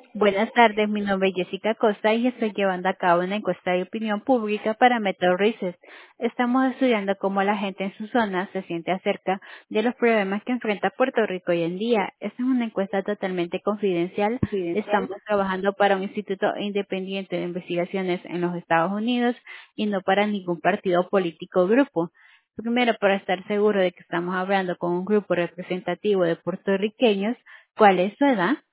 Buenas tardes, mi nombre es Jessica Costa y estoy llevando a cabo una encuesta de opinión pública para Metro Research. Estamos estudiando cómo la gente en su zona se siente acerca de los problemas que enfrenta Puerto Rico hoy en día. Esta es una encuesta totalmente confidencial. Confidencial. Estamos trabajando para un instituto independiente de investigaciones en los Estados Unidos y no para ningún partido político o grupo. Primero, para estar seguro de que estamos hablando con un grupo representativo de puertorriqueños, ¿cuál es su edad?